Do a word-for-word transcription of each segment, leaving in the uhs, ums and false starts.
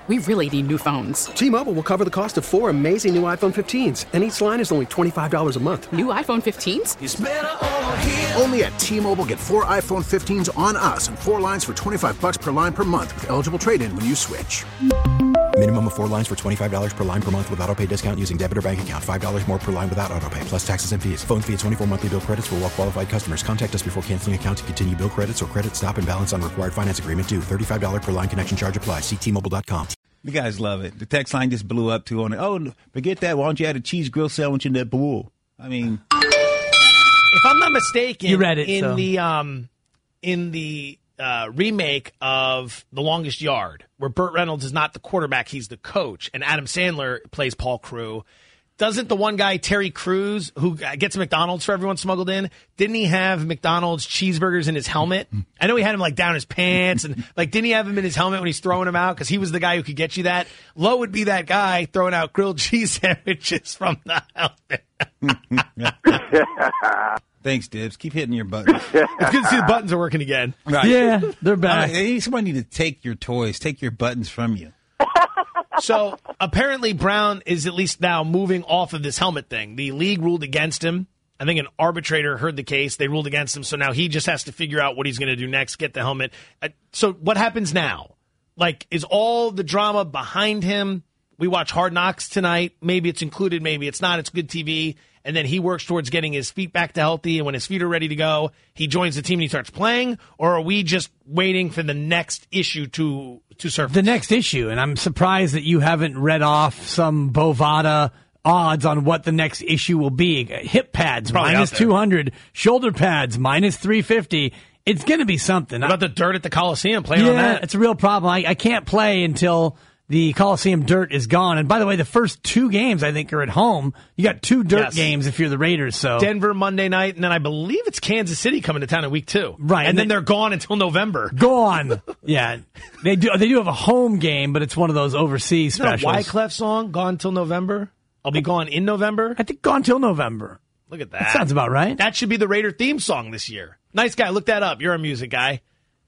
we really need new phones. T-Mobile will cover the cost of four amazing new iPhone fifteens, and each line is only twenty-five dollars a month. New iPhone fifteens? It's better over here. Only at T-Mobile, get four iPhone fifteens on us and four lines for twenty-five dollars per line per month with eligible trade-in when you switch. Minimum of four lines for twenty-five dollars per line per month with autopay discount using debit or bank account. five dollars more per line without autopay, plus taxes and fees. Phone fee at twenty-four monthly bill credits for well-qualified customers. Contact us before canceling account to continue bill credits or credit stop and balance on required finance agreement due. thirty-five dollars per line connection charge applies. See T Mobile dot com. You guys love it. The text line just blew up too on it. Oh, forget that. Why don't you add a cheese grill sandwich in that bowl? I mean, if I'm not mistaken, you read it, in so. the um, in the uh, remake of The Longest Yard, where Burt Reynolds is not the quarterback, he's the coach, and Adam Sandler plays Paul Crewe. Doesn't the one guy, Terry Crews, who gets McDonald's for everyone smuggled in, didn't he have McDonald's cheeseburgers in his helmet? I know he had him like down his pants, and like didn't he have him in his helmet when he's throwing them out? Because he was the guy who could get you that. Lowe would be that guy throwing out grilled cheese sandwiches from the helmet. Thanks, Dibs. Keep hitting your buttons. It's good to see the buttons are working again. Right. Yeah, they're back. Uh, somebody need to take your toys, take your buttons from you. So apparently Brown is at least now moving off of this helmet thing. The league ruled against him. I think an arbitrator heard the case. They ruled against him. So now he just has to figure out what he's going to do next, get the helmet. Uh, so what happens now? Like, is all the drama behind him? We watch Hard Knocks tonight. Maybe it's included, maybe it's not. It's good T V. And then he works towards getting his feet back to healthy. And when his feet are ready to go, he joins the team and he starts playing? Or are we just waiting for the next issue to to surface? The next issue. And I'm surprised that you haven't read off some Bovada odds on what the next issue will be. Hip pads, Probably minus out there. two hundred. Shoulder pads, minus three fifty. It's going to be something. What about the dirt at the Coliseum? Playing yeah, on that? it's a real problem. I, I can't play until the Coliseum dirt is gone. And by the way, the first two games, I think, are at home. You got two dirt Yes. games if you're the Raiders. So Denver Monday night, and then I believe it's Kansas City coming to town in week two. Right, And, and then they- they're gone until November. gone. Yeah, they do. They do have a home game, but it's one of those overseas Is that a specials. Wyclef song, Gone Till November? I'll be gone in November? I think gone till November. Look at that. That sounds about right. That should be the Raider theme song this year. Nice guy. Look that up. You're a music guy.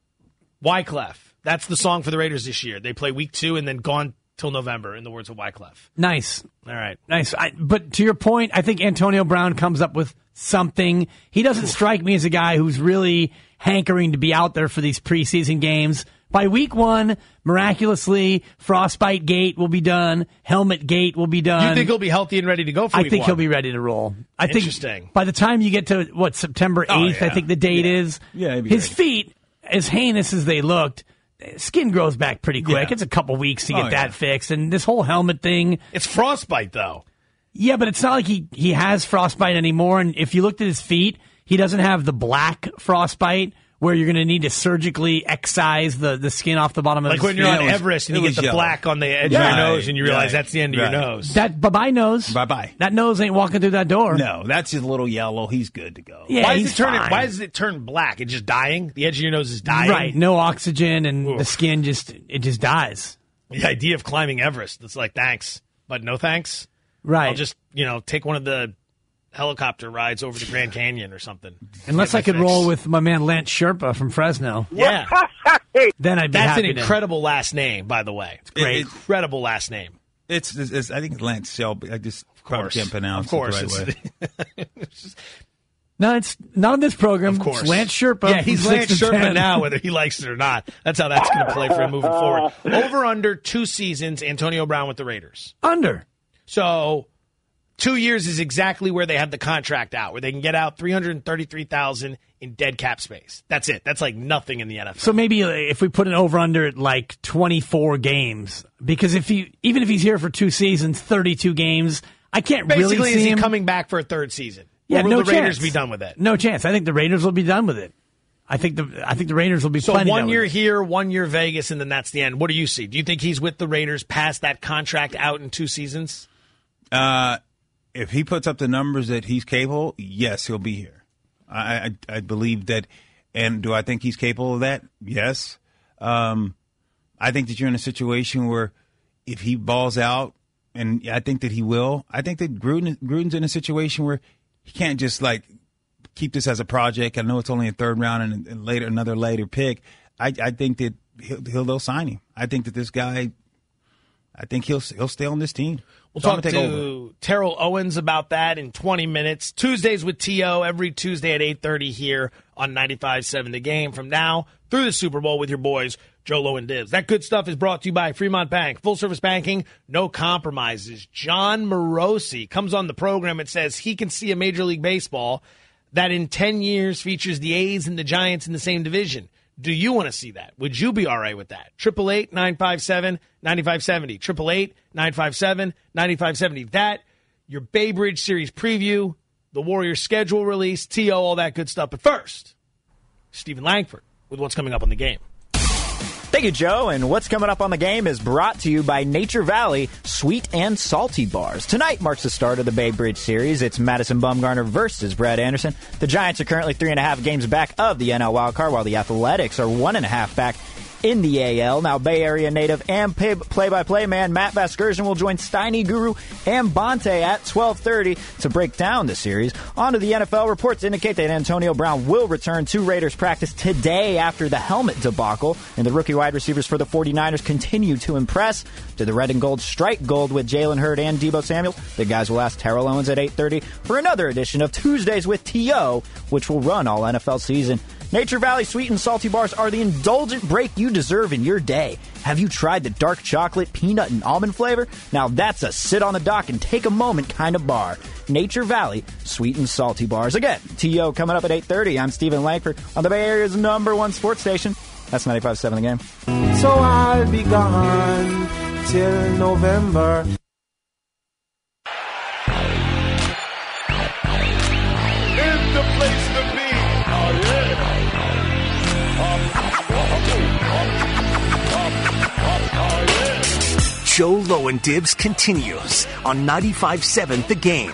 Wyclef. That's the song for the Raiders this year. They play week two and then gone till November, in the words of Wyclef. Nice. All right. Nice. I, but to your point, I think Antonio Brown comes up with something. He doesn't strike me as a guy who's really hankering to be out there for these preseason games. By week one, miraculously, Frostbite Gate will be done. Helmet Gate will be done. You think he'll be healthy and ready to go for I week think one? he'll be ready to roll. I think Interesting. by the time you get to, what, September eighth, Oh, I yeah. think the date Yeah. is, Yeah, he'd be his ready. feet, as heinous as they looked, skin grows back pretty quick. Yeah. It's a couple weeks to get Oh, that yeah. fixed. And this whole helmet thing, It's frostbite, though. yeah, but it's not like he, he has frostbite anymore. And if you looked at his feet, he doesn't have the black frostbite where you're going to need to surgically excise the, the skin off the bottom of Like his when you're feet. on it was- Everest and it you get was the yellow. black on the edge Yeah. of your nose and you realize Right. that's the end of Right. your nose. That bye-bye nose. Bye-bye. That nose ain't walking through that door. No, that's just a little yellow. He's good to go. Yeah, why, he's is it turning, fine. why does it turn black? It's just dying? The edge of your nose is dying? Right, no oxygen, and Oof. the skin just it just dies. The idea of climbing Everest, it's like, thanks, but no thanks. Right. I'll just, you know, take one of the helicopter rides over the Grand Canyon or something. Unless Get I my could fix. roll with my man Lance Sherpa from Fresno. Yeah. Then I'd be That's an happy to- incredible last name, by the way. It's great. Incredible last name. It's, it's, it's I think it's Lance Shelby. I just probably course. can't pronounce Of course. it the right way. It's- No, it's not on this program. Of course. It's Lance Sherpa. Yeah, he's from Lance six to Sherpa ten. now, whether he likes it or not. That's how that's going to play for him moving forward. Over under two seasons, Antonio Brown with the Raiders. Under. So two years is exactly where they have the contract out, where they can get out three hundred thirty-three thousand dollars in dead cap space. That's it. That's like nothing in the N F L. So maybe uh, if we put an over under at like twenty-four games, because if he even if he's here for two seasons, thirty-two games, I can't Basically, really is see he him coming back for a third season? Yeah, or will no the Raiders chance. be done with it? No chance. I think the Raiders will be done with it. I think the I think the Raiders will be So plenty one done year with it. here, one year Vegas, and then that's the end. What do you see? Do you think he's with the Raiders past that contract out in two seasons? Uh, if he puts up the numbers that he's capable, yes, he'll be here. I, I, I believe that. And do I think he's capable of that? Yes. Um, I think that you're in a situation where if he balls out, and I think that he will, I think that Gruden, Gruden's in a situation where he can't just like keep this as a project. I know it's only a third round and, and later another later pick. I, I think that he'll, he'll they'll sign him. I think that this guy I think he'll he'll stay on this team. We'll so talk to Terrell Owens about that in twenty minutes. Tuesdays with T O every Tuesday at eight thirty here on ninety-five point seven The Game. From now through the Super Bowl with your boys, Joe Low and Dibs. That good stuff is brought to you by Fremont Bank. Full-service banking, no compromises. John Morosi comes on the program and says he can see a Major League Baseball that in ten years features the A's and the Giants in the same division. Do you want to see that? Would you be all right with that? eight eight eight, nine five seven, nine five seven zero. eight eight eight, nine five seven, nine five seven zero. That, your Bay Bridge Series preview, the Warriors schedule release, T O, all that good stuff. But first, Stephen Langford with what's coming up on the game. Thank you, Joe. And what's coming up on the game is brought to you by Nature Valley Sweet and Salty Bars. Tonight marks the start of the Bay Bridge Series. It's Madison Bumgarner versus Brett Anderson. The Giants are currently three and a half games back of the N L wildcard, while the Athletics are one and a half back in the A L. Now, Bay Area native and play-by-play man Matt Vasgersian will join Steiny Guru and Bonte at twelve thirty to break down the series. On to the N F L. Reports indicate that Antonio Brown will return to Raiders practice today after the helmet debacle, and the rookie wide receivers for the 49ers continue to impress. Did the red and gold strike gold with Jalen Hurd and Deebo Samuel? The guys will ask Terrell Owens at eight thirty for another edition of Tuesdays with T O, which will run all N F L season. Nature Valley Sweet and Salty Bars are the indulgent break you deserve in your day. Have you tried the dark chocolate, peanut, and almond flavor? Now that's a sit on the dock and take a moment kind of bar. Nature Valley Sweet and Salty Bars. Again, T O coming up at eight thirty. I'm Stephen Langford on the Bay Area's number one sports station. That's ninety-five point seven The Game. So I'll be gone till November. In the place to be. Oh, yeah. Joe Low and Dibs continues on ninety-five point seven The Game.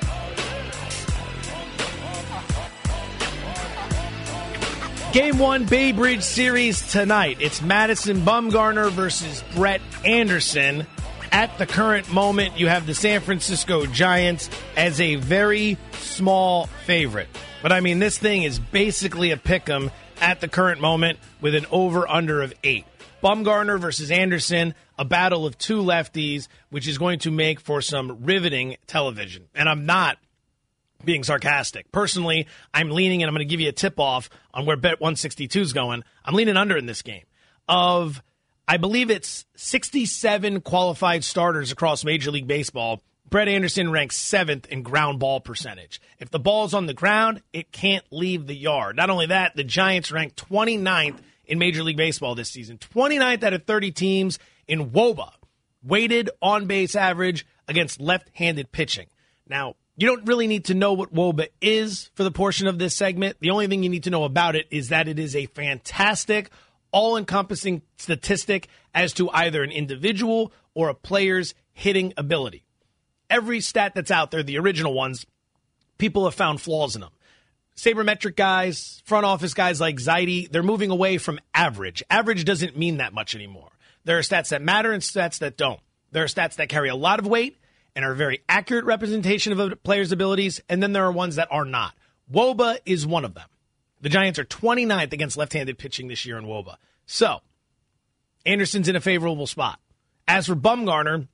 Game one, Bay Bridge Series tonight. It's Madison Bumgarner versus Brett Anderson. At the current moment, you have the San Francisco Giants as a very small favorite. But, I mean, this thing is basically a pick'em at the current moment with an over-under of eight. Bumgarner versus Anderson, a battle of two lefties, which is going to make for some riveting television. And I'm not being sarcastic. Personally, I'm leaning, and I'm going to give you a tip-off on where Bet one sixty-two is going. I'm leaning under in this game. Of, I believe it's sixty-seven qualified starters across Major League Baseball, Brett Anderson ranks seventh in ground ball percentage. If the ball's on the ground, it can't leave the yard. Not only that, the Giants rank twenty-ninth in Major League Baseball this season. twenty-ninth out of thirty teams in W O B A, weighted on-base average against left-handed pitching. Now, you don't really need to know what W O B A is for the portion of this segment. The only thing you need to know about it is that it is a fantastic, all-encompassing statistic as to either an individual or a player's hitting ability. Every stat that's out there, the original ones, people have found flaws in them. Sabermetric guys, front office guys like Zaidi, they're moving away from average. Average doesn't mean that much anymore. There are stats that matter and stats that don't. There are stats that carry a lot of weight and are a very accurate representation of a player's abilities, and then there are ones that are not. W O B A is one of them. The Giants are twenty-ninth against left-handed pitching this year in W O B A. So, Anderson's in a favorable spot. As for Bumgarner,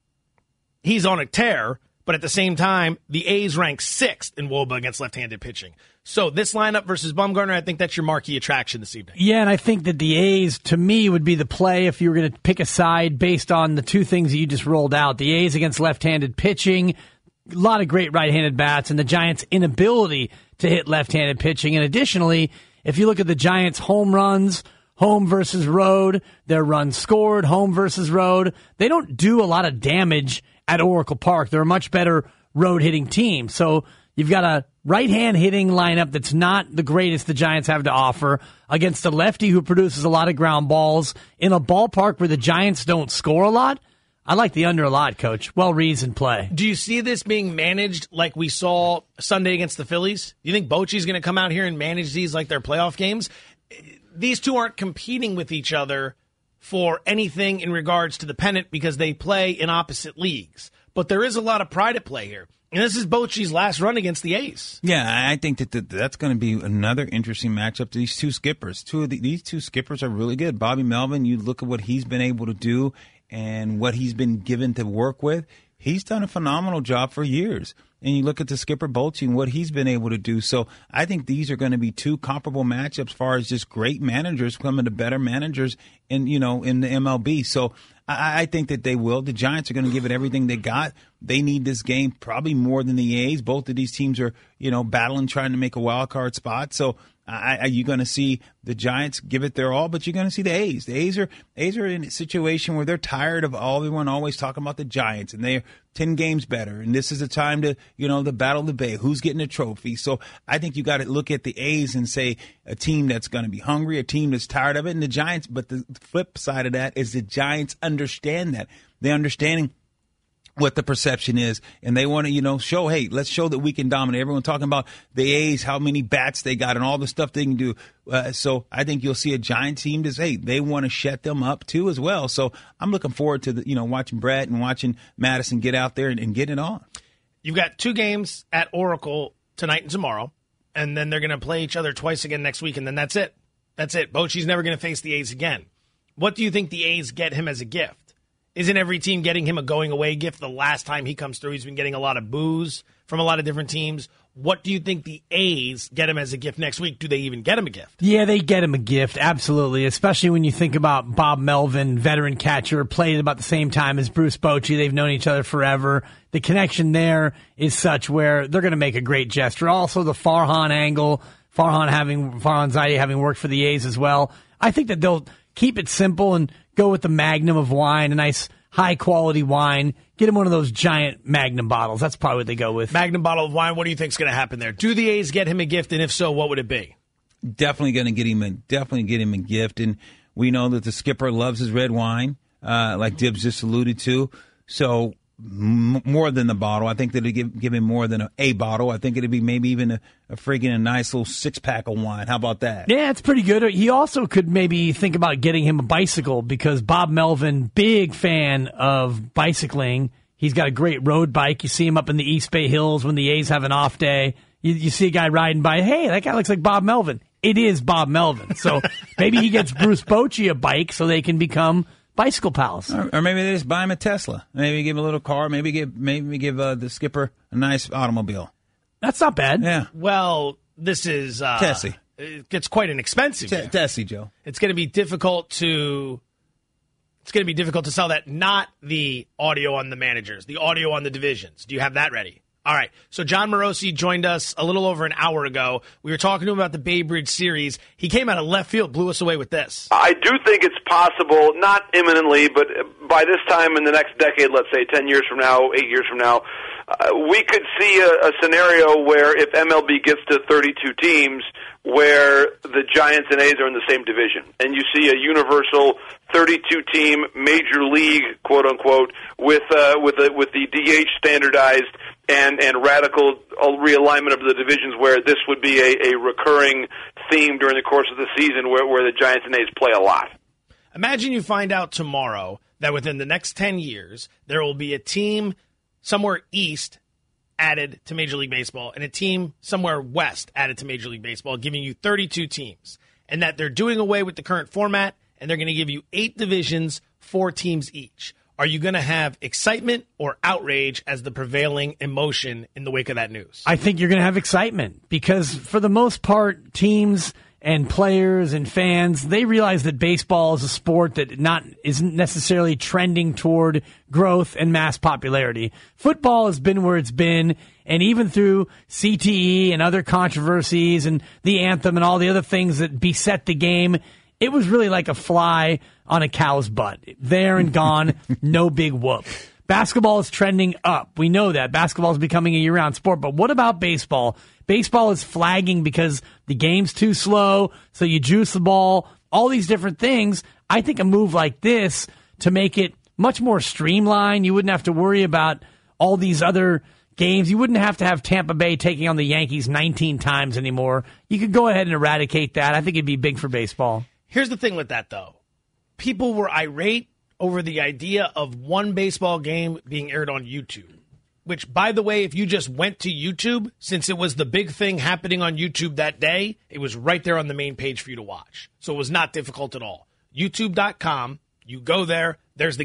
he's on a tear, but at the same time, the A's rank sixth in W O B A against left-handed pitching. So this lineup versus Bumgarner, I think that's your marquee attraction this evening. Yeah, and I think that the A's, to me, would be the play if you were going to pick a side based on the two things that you just rolled out. The A's against left-handed pitching, a lot of great right-handed bats, and the Giants' inability to hit left-handed pitching. And additionally, if you look at the Giants' home runs, home versus road, their runs scored, home versus road, they don't do a lot of damage at Oracle Park. They're a much better road-hitting team. So you've got a right-hand hitting lineup that's not the greatest the Giants have to offer against a lefty who produces a lot of ground balls in a ballpark where the Giants don't score a lot. I like the under a lot, Coach. Well-reasoned play. Do you see this being managed like we saw Sunday against the Phillies? Do you think Bochy's going to come out here and manage these like their playoff games? These two aren't competing with each other for anything in regards to the pennant because they play in opposite leagues. But there is a lot of pride at play here. And this is Bochy's last run against the A's. Yeah, I think that the, that's going to be another interesting matchup to these two skippers. Two of the, these two skippers are really good. Bobby Melvin, you look at what he's been able to do, and what he's been given to work with, he's done a phenomenal job for years. And you look at the skipper Bochy and what he's been able to do. So I think these are going to be two comparable matchups as far as just great managers coming to better managers in, you know, in the M L B. So I, I think that they will. The Giants are going to give it everything they got. They need this game probably more than the A's. Both of these teams are, you know, battling, trying to make a wild card spot. So I, I, you're going to see the Giants give it their all, but you're going to see the A's. The A's are A's are in a situation where they're tired of all, everyone always talking about the Giants, and they're ten games better. And this is the time to, you know, the battle of the Bay. Who's getting a trophy? So I think you got to look at the A's and say a team that's going to be hungry, a team that's tired of it, and the Giants. But the flip side of that is the Giants understand that. They're understanding what the perception is, and they want to, you know, show, hey, let's show that we can dominate. Everyone talking about the A's, how many bats they got, and all the stuff they can do. Uh, so I think you'll see a Giant team that's, hey, they want to shut them up too as well. So I'm looking forward to the, you know, watching Brett and watching Madison get out there and, and get it on. You've got two games at Oracle tonight and tomorrow, and then they're going to play each other twice again next week, and then that's it. That's it. Bochy's never going to face the A's again. What do you think the A's get him as a gift? Isn't every team getting him a going-away gift? The last time he comes through, he's been getting a lot of boos from a lot of different teams. What do you think the A's get him as a gift next week? Do they even get him a gift? Yeah, they get him a gift, absolutely, especially when you think about Bob Melvin, veteran catcher, played about the same time as Bruce Bochy. They've known each other forever. The connection there is such where they're going to make a great gesture. Also, the Farhan angle, Farhan having Farhan Zaidi having worked for the A's as well. I think that they'll keep it simple and go with the Magnum of wine, a nice high-quality wine. Get him one of those giant Magnum bottles. That's probably what they go with. Magnum bottle of wine, what do you think is going to happen there? Do the A's get him a gift, and if so, what would it be? Definitely going to get him a, definitely get him a gift, and we know that the skipper loves his red wine, uh, like Dibbs just alluded to. So m- more than the bottle. I think that it'd give, give him more than a, a bottle. I think it'd be maybe even a, a freaking a nice little six-pack of wine. How about that? Yeah, it's pretty good. He also could maybe think about getting him a bicycle because Bob Melvin, big fan of bicycling. He's got a great road bike. You see him up in the East Bay Hills when the A's have an off day. You, you see a guy riding by. Hey, that guy looks like Bob Melvin. It is Bob Melvin. So maybe he gets Bruce Bochy a bike so they can become bicycle pals. Or, or maybe they just buy him a Tesla. Maybe give him a little car. Maybe give maybe give uh, the skipper a nice automobile. That's not bad. Yeah. Well, this is uh, Tessie. It gets quite an expensive. T- Tessie, Joe. It's going to be difficult to. It's going to be difficult to sell that. Not the audio on the managers, the audio on the divisions. Do you have that ready? All right. So John Morosi joined us a little over an hour ago. We were talking to him about the Bay Bridge series. He came out of left field, blew us away with this. I do think it's possible, not imminently, but by this time in the next decade, let's say ten years from now, eight years from now, uh, we could see a, a scenario where if M L B gets to thirty-two teams, where the Giants and A's are in the same division, and you see a universal thirty-two team major league, quote unquote, with uh, with the, with the D H standardized and and radical realignment of the divisions, where this would be a, a recurring theme during the course of the season, where where the Giants and A's play a lot. Imagine you find out tomorrow that within the next ten years there will be a team somewhere east added to Major League Baseball and a team somewhere west added to Major League Baseball, giving you thirty-two teams, and that they're doing away with the current format, and they're going to give you eight divisions, four teams each. Are you going to have excitement or outrage as the prevailing emotion in the wake of that news? I think you're going to have excitement because, for the most part, teams and players and fans, they realize that baseball is a sport that not isn't necessarily trending toward growth and mass popularity. Football has been where it's been, and even through C T E and other controversies and the anthem and all the other things that beset the game, it was really like a fly on a cow's butt. There and gone, no big whoop. Basketball is trending up. We know that. Basketball is becoming a year-round sport. But what about baseball? Baseball is flagging because the game's too slow, so you juice the ball, all these different things. I think a move like this to make it much more streamlined, you wouldn't have to worry about all these other games. You wouldn't have to have Tampa Bay taking on the Yankees nineteen times anymore. You could go ahead and eradicate that. I think it'd be big for baseball. Here's the thing with that, though. People were irate over the idea of one baseball game being aired on YouTube, which, by the way, if you just went to YouTube, since it was the big thing happening on YouTube that day, it was right there on the main page for you to watch. So it was not difficult at all. YouTube dot com, you go there, there's the game.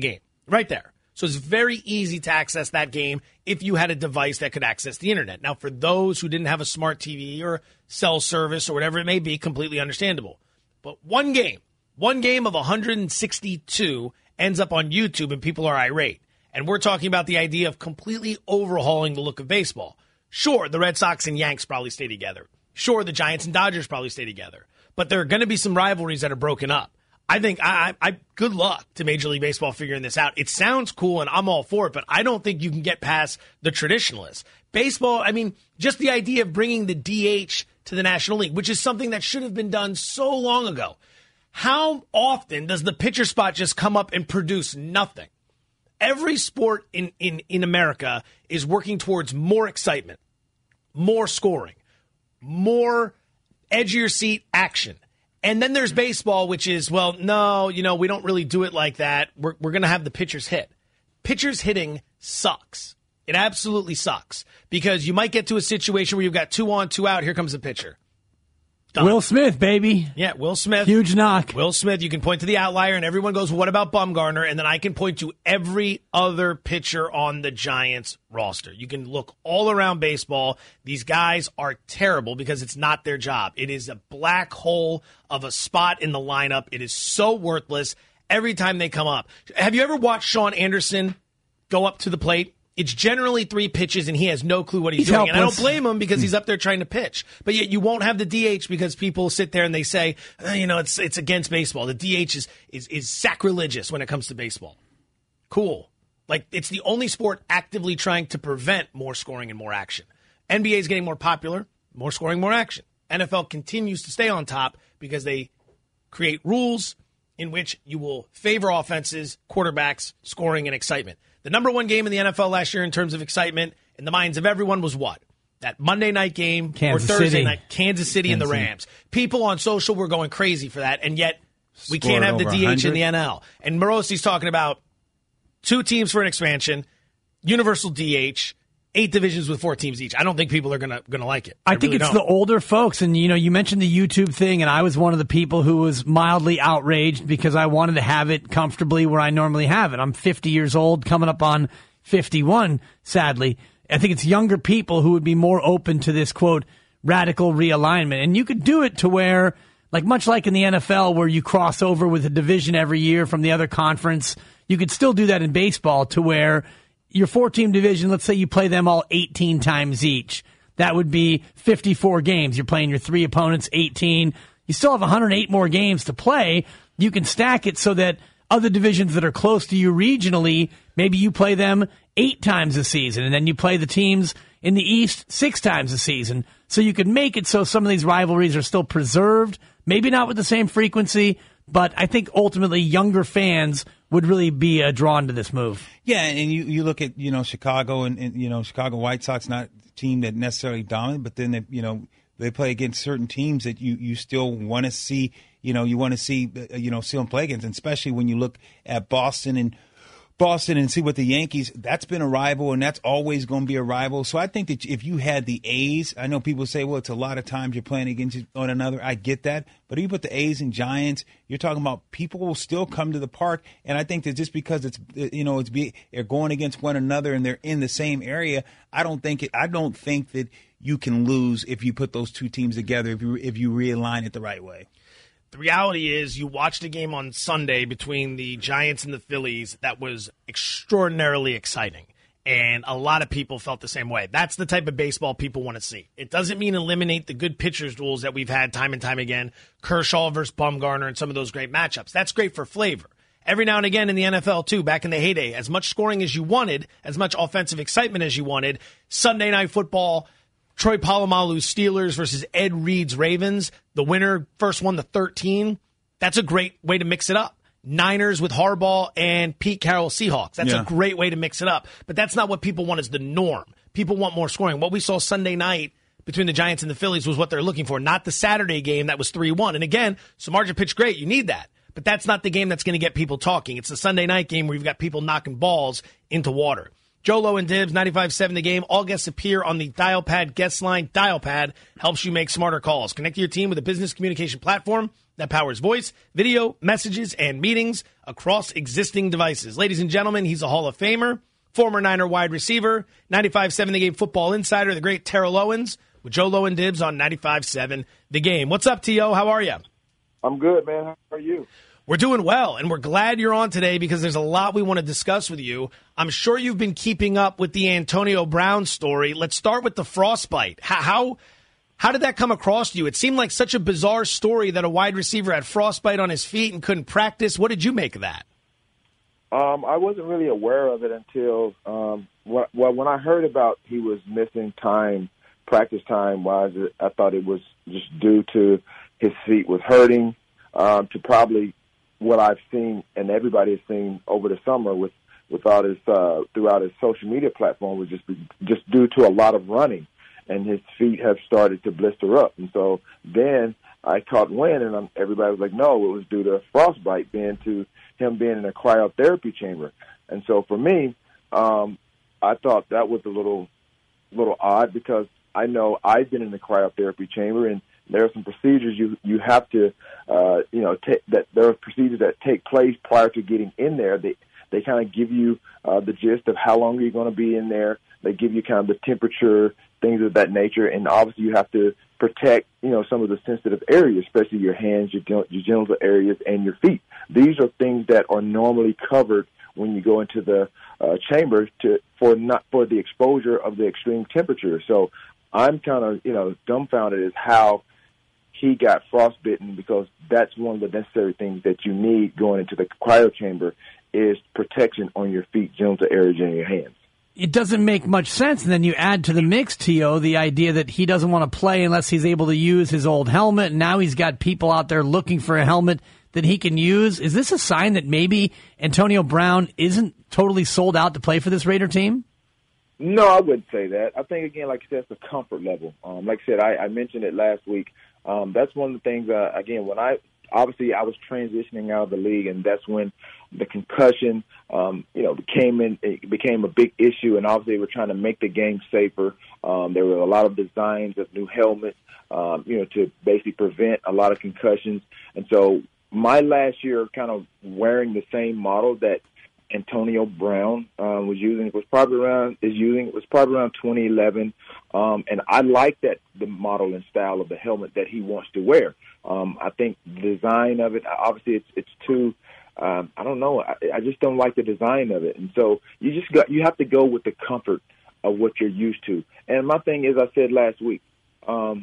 Right there. So it's very easy to access that game if you had a device that could access the internet. Now, for those who didn't have a smart T V or cell service or whatever it may be, completely understandable. But one game, one game of one hundred sixty-two ends up on YouTube and people are irate. And we're talking about the idea of completely overhauling the look of baseball. Sure, the Red Sox and Yanks probably stay together. Sure, the Giants and Dodgers probably stay together. But there are going to be some rivalries that are broken up. I think I, I, good luck to Major League Baseball figuring this out. It sounds cool, and I'm all for it, but I don't think you can get past the traditionalists. Baseball, I mean, just the idea of bringing the D H to the National League, which is something that should have been done so long ago. How often does the pitcher spot just come up and produce nothing? Every sport in, in, in America is working towards more excitement, more scoring, more edge-of-your-seat action. And then there's baseball, which is, well, no, you know, we don't really do it like that. We're, we're going to have the pitchers hit. Pitchers hitting sucks. It absolutely sucks because you might get to a situation where you've got two on, two out. Here comes the pitcher. Done. Will Smith, baby. Yeah, Will Smith. Huge knock. Will Smith, you can point to the outlier, and everyone goes, well, what about Bumgarner? And then I can point to every other pitcher on the Giants roster. You can look all around baseball. These guys are terrible because it's not their job. It is a black hole of a spot in the lineup. It is so worthless every time they come up. Have you ever watched Sean Anderson go up to the plate? It's generally three pitches, and he has no clue what he's, he's doing. Helpless. And I don't blame him because he's up there trying to pitch. But yet you won't have the D H because people sit there and they say, oh, you know, it's it's against baseball. The D H is, is is sacrilegious when it comes to baseball. Cool. Like, it's the only sport actively trying to prevent more scoring and more action. N B A is getting more popular, more scoring, more action. N F L continues to stay on top because they create rules in which you will favor offenses, quarterbacks, scoring, and excitement. The number one game in the N F L last year in terms of excitement in the minds of everyone was what? That Monday night game Kansas or Thursday City. night, Kansas City Kansas and the Rams. People on social were going crazy for that, and yet we Scored can't have the over D H one hundred. in the N L. And Morosi's talking about two teams for an expansion, universal D H, eight divisions with four teams each. I don't think people are going to going to like it. I, I think really it's don't. the older folks. And, you know, you mentioned the YouTube thing, and I was one of the people who was mildly outraged because I wanted to have it comfortably where I normally have it. I'm fifty years old, coming up on fifty-one, sadly. I think it's younger people who would be more open to this, quote, radical realignment. And you could do it to where, like much like in the N F L where you cross over with a division every year from the other conference, you could still do that in baseball to where your four-team division, let's say you play them all eighteen times each. That would be fifty-four games. You're playing your three opponents, eighteen. You still have one hundred eight more games to play. You can stack it so that other divisions that are close to you regionally, maybe you play them eight times a season, and then you play the teams in the East six times a season. So you can make it so some of these rivalries are still preserved, maybe not with the same frequency, but I think ultimately younger fans would really be uh, drawn to this move. Yeah, and you, you look at, you know, Chicago and, and, you know, Chicago White Sox, not a team that necessarily dominant, but then, they, you know, they play against certain teams that you, you still want to see, you know, you want to see, uh, you know, see them play against, and especially when you look at Boston and Boston and see what the Yankees, that's been a rival, and that's always going to be a rival. So I think that if you had the A's, I know people say, well, it's a lot of times you're playing against one another. I get that. But if you put the A's and Giants, you're talking about people will still come to the park. And I think that just because it's, you know, it's be, they're going against one another and they're in the same area, I don't think it, I don't think that you can lose if you put those two teams together, if you, if you realign it the right way. The reality is you watched a game on Sunday between the Giants and the Phillies that was extraordinarily exciting, and a lot of people felt the same way. That's the type of baseball people want to see. It doesn't mean eliminate the good pitchers rules that we've had time and time again, Kershaw versus Bumgarner and some of those great matchups. That's great for flavor. Every now and again in the N F L, too, back in the heyday, as much scoring as you wanted, as much offensive excitement as you wanted, Sunday Night Football, Troy Polamalu's Steelers versus Ed Reed's Ravens. The winner first won the thirteen. That's a great way to mix it up. Niners with Harbaugh and Pete Carroll Seahawks. That's Yeah. a great way to mix it up. But that's not what people want as the norm. People want more scoring. What we saw Sunday night between the Giants and the Phillies was what they're looking for, not the Saturday game that was three one. And again, Samardzija pitched great. You need that. But that's not the game that's going to get people talking. It's the Sunday night game where you've got people knocking balls into water. Jolo and Dibs, ninety-five point seven The Game. All guests appear on the DialPad guest line. DialPad helps you make smarter calls. Connect your team with a business communication platform that powers voice, video, messages, and meetings across existing devices. Ladies and gentlemen, he's a Hall of Famer, former Niner wide receiver, ninety-five seven The Game football insider, the great Terrell Owens, with Joe Low and Dibs on ninety-five seven The Game. What's up, T O? How are you? I'm good, man. How are you? We're doing well, and we're glad you're on today because there's a lot we want to discuss with you. I'm sure you've been keeping up with the Antonio Brown story. Let's start with the frostbite. How, how how did that come across to you? It seemed like such a bizarre story that a wide receiver had frostbite on his feet and couldn't practice. What did you make of that? Um, I wasn't really aware of it until um, well, when I heard about he was missing time, practice time wise. I thought it was just due to his feet was hurting, um, to probably what I've seen and everybody has seen over the summer with, with all his, uh, throughout his social media platform was just, just due to a lot of running, and his feet have started to blister up. And so then I caught wind, and I'm, everybody was like, no, it was due to frostbite being to him being in a cryotherapy chamber. And so for me, um, I thought that was a little, little odd because I know I've been in the cryotherapy chamber, and there are some procedures you you have to, uh, you know, ta- that there are procedures that take place prior to getting in there. They they kind of give you uh, the gist of how long you're going to be in there. They give you kind of the temperature, things of that nature, and obviously you have to protect, you know, some of the sensitive areas, especially your hands, your, your genital areas, and your feet. These are things that are normally covered when you go into the uh, chamber to for not for the exposure of the extreme temperature. So I'm kind of, you know, dumbfounded as how he got frostbitten, because that's one of the necessary things that you need going into the cryo chamber is protection on your feet, genital areas, and your hands. It doesn't make much sense. And then you add to the mix, T O, the idea that he doesn't want to play unless he's able to use his old helmet. And now he's got people out there looking for a helmet that he can use. Is this a sign that maybe Antonio Brown isn't totally sold out to play for this Raider team? No, I wouldn't say that. I think, again, like I said, it's a comfort level. Um, like I said, I, I mentioned it last week. Um, that's one of the things, uh, again, when I obviously I was transitioning out of the league, and that's when the concussion, um, you know, became in, it became a big issue, and obviously we're trying to make the game safer. Um, there were a lot of designs of new helmets, um, you know, to basically prevent a lot of concussions. And so my last year kind of wearing the same model that Antonio Brown um, was using, it was probably around is using it was probably around twenty eleven, um, and I like that the model and style of the helmet that he wants to wear. Um, I think the design of it, obviously, it's it's too. Um, I don't know. I, I just don't like the design of it, and so you just got you have to go with the comfort of what you're used to. And my thing is, I said last week, um,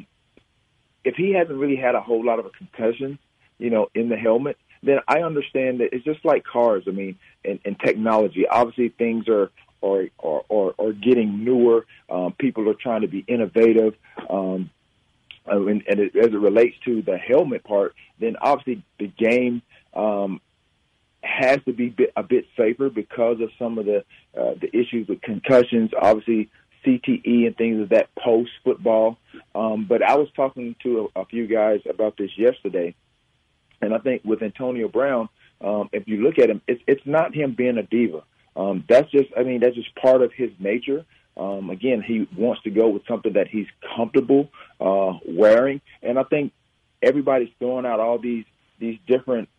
if he hasn't really had a whole lot of a concussion, you know, in the helmet, then I understand that it's just like cars. I mean, and, and technology. Obviously, things are are are, are, are getting newer. Um, people are trying to be innovative, um, and, and it, as it relates to the helmet part, then obviously the game um, has to be bit, a bit safer because of some of the uh, the issues with concussions. Obviously, C T E and things of that post football. Um, but I was talking to a, a few guys about this yesterday. And I think with Antonio Brown, um, if you look at him, it's, it's not him being a diva. Um, that's just, I mean, that's just part of his nature. Um, again, he wants to go with something that he's comfortable uh, wearing. And I think everybody's throwing out all these these different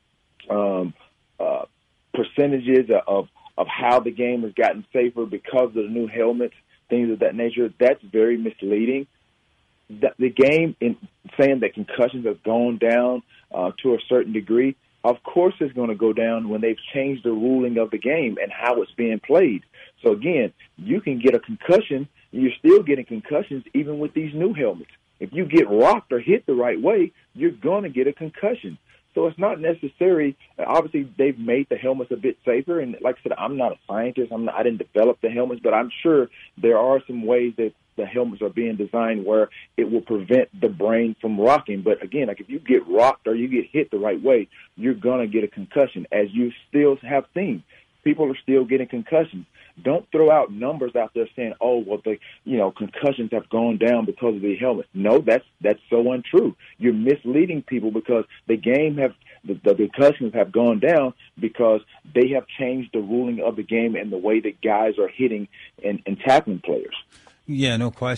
um, uh, percentages of of how the game has gotten safer because of the new helmets, things of that nature. That's very misleading. The, the game, in saying that concussions have gone down uh, to a certain degree, of course it's going to go down when they've changed the ruling of the game and how it's being played. So, again, you can get a concussion, and you're still getting concussions even with these new helmets. If you get rocked or hit the right way, you're going to get a concussion. So it's not necessary. Obviously, they've made the helmets a bit safer. And like I said, I'm not a scientist. I'm not, I didn't develop the helmets, but I'm sure there are some ways that the helmets are being designed where it will prevent the brain from rocking. But again, like if you get rocked or you get hit the right way, you're going to get a concussion, as you still have seen. People are still getting concussions. Don't throw out numbers out there saying, oh, well, the you know concussions have gone down because of the helmet. No, that's that's so untrue. You're misleading people because the game have the, the concussions have gone down because they have changed the ruling of the game and the way that guys are hitting and, and tackling players. Yeah, no question.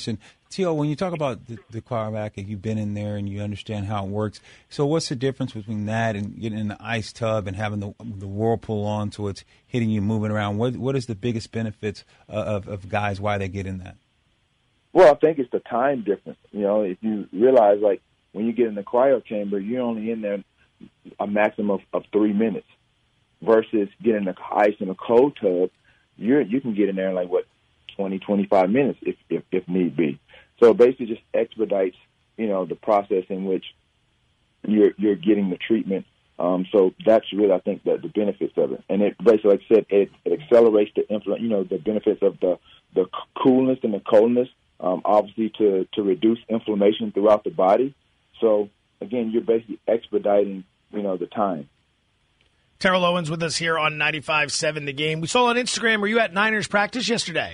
T O, when you talk about the, the quarterback, and you've been in there and you understand how it works, so what's the difference between that and getting in the ice tub and having the the whirlpool on so it's hitting you, moving around? What What is the biggest benefits uh, of, of guys, why they get in that? Well, I think it's the time difference. You know, if you realize, like, when you get in the cryo chamber, you're only in there a maximum of, of three minutes versus getting the ice in a cold tub, you're, you can get in there in, like, what, twenty, twenty-five minutes if, if, if need be. So it basically just expedites, you know, the process in which you're you're getting the treatment. Um, so that's really, I think, the, the benefits of it. And it basically, like I said, it, it accelerates the influ- you know, the benefits of the, the coolness and the coldness, um, obviously to, to reduce inflammation throughout the body. So, again, you're basically expediting, you know, the time. Terrell Owens with us here on ninety-five point seven The Game. We saw on Instagram, were you at Niners practice yesterday?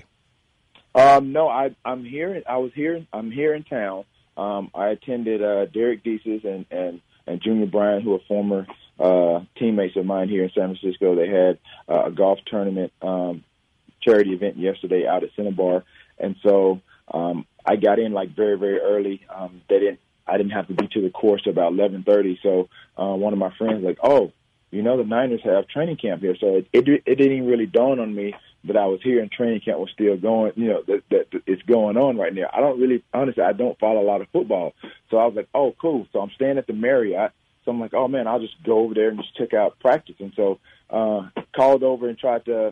Um, no, I, I'm here. I was here. I'm here in town. Um, I attended uh, Derek Dease's and, and, and Junior Bryan, who are former uh, teammates of mine here in San Francisco. They had uh, a golf tournament um, charity event yesterday out at Cinnabar, and so um, I got in like very, very early. Um, they didn't. I didn't have to be to the course till about eleven thirty. So uh, one of my friends was like, "Oh, you know, the Niners have training camp here." So it, it it didn't even really dawn on me that I was here and training camp was still going, you know, that, that, that it's going on right now. I don't really, honestly, I don't follow a lot of football. So I was like, oh, cool. So I'm staying at the Marriott. So I'm like, oh, man, I'll just go over there and just check out practice. And so uh, called over and tried to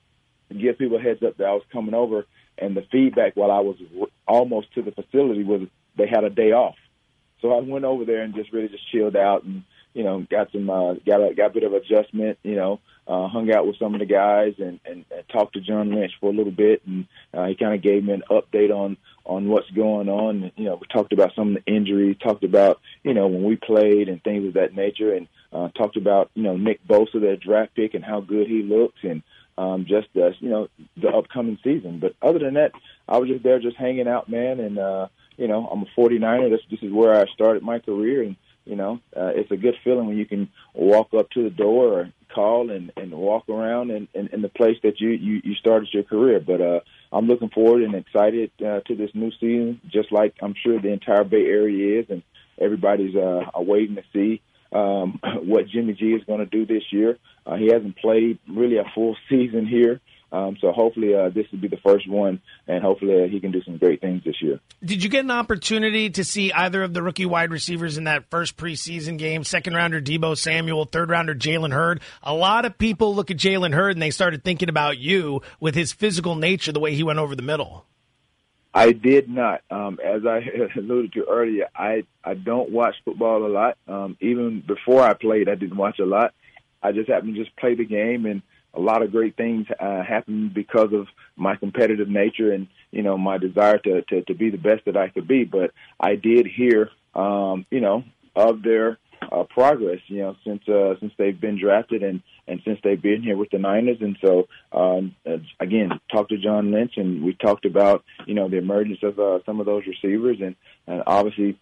give people a heads up that I was coming over. And the feedback while I was almost to the facility was they had a day off. So I went over there and just really just chilled out and, you know, got some, uh, got a, got a bit of adjustment, you know, uh, hung out with some of the guys and, and, and talked to John Lynch for a little bit. And uh, he kind of gave me an update on, on what's going on. You know, we talked about some of the injuries, talked about, you know, when we played and things of that nature, and uh, talked about, you know, Nick Bosa, their draft pick, and how good he looks, and um, just, uh, you know, the upcoming season. But other than that, I was just there just hanging out, man. And, uh, you know, I'm a forty-niner. This, this is where I started my career. And, you know, uh, it's a good feeling when you can walk up to the door or call and, and walk around in, in, in the place that you, you, you started your career. But uh, I'm looking forward and excited uh, to this new season, just like I'm sure the entire Bay Area is, and everybody's uh, waiting to see um, what Jimmy G is going to do this year. Uh, he hasn't played really a full season here. Um, so hopefully uh, this will be the first one, and hopefully uh, he can do some great things this year. Did you get an opportunity to see either of the rookie wide receivers in that first preseason game? Second rounder Deebo Samuel, third rounder Jalen Hurd. A lot of people look at Jalen Hurd and they started thinking about you with his physical nature, the way he went over the middle. I did not. Um, as I alluded to earlier, I, I don't watch football a lot. Um, even before I played, I didn't watch a lot. I just happened to just play the game, and a lot of great things uh, happened because of my competitive nature and, you know, my desire to, to, to be the best that I could be. But I did hear, um, you know, of their uh, progress, you know, since uh, since they've been drafted and, and since they've been here with the Niners. And so, um, again, talked to John Lynch, and we talked about, you know, the emergence of uh, some of those receivers. And, and obviously,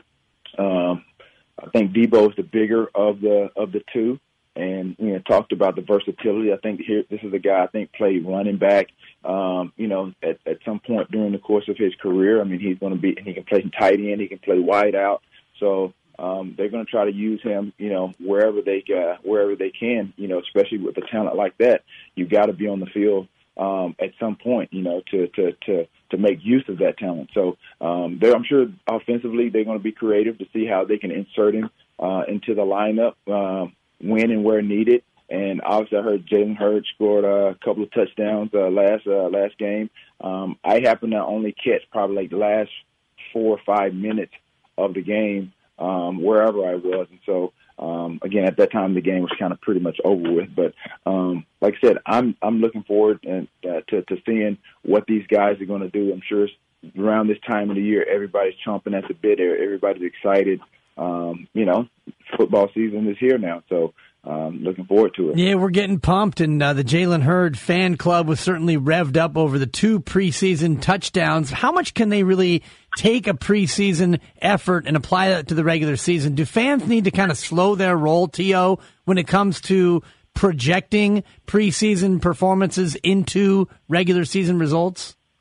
um, I think Deebo is the bigger of the of the two. And, you know, talked about the versatility. I think here, this is a guy I think played running back, um, you know, at, at some point during the course of his career. I mean, he's going to be, and he can play tight end, he can play wide out. So um, they're going to try to use him, you know, wherever they uh, wherever they can, you know, especially with a talent like that. You got to be on the field um, at some point, you know, to to to to make use of that talent. So um, I'm sure offensively they're going to be creative to see how they can insert him uh, into the lineup. Um, when and where needed. And obviously I heard Jalen Hurd scored a couple of touchdowns uh, last uh, last game. Um, I happened to only catch probably like the last four or five minutes of the game um, wherever I was. And so, um, again, at that time the game was kind of pretty much over with. But um, like I said, I'm I'm looking forward and, uh, to, to seeing what these guys are going to do. I'm sure it's around this time of the year, everybody's chomping at the bit. Everybody's excited. Um, you know, football season is here now, so um, looking forward to it. Yeah, we're getting pumped, and uh, the Jalen Hurd fan club was certainly revved up over the two preseason touchdowns. How much can they really take a preseason effort and apply that to the regular season? Do fans need to kind of slow their roll, T O, when it comes to projecting preseason performances into regular season results?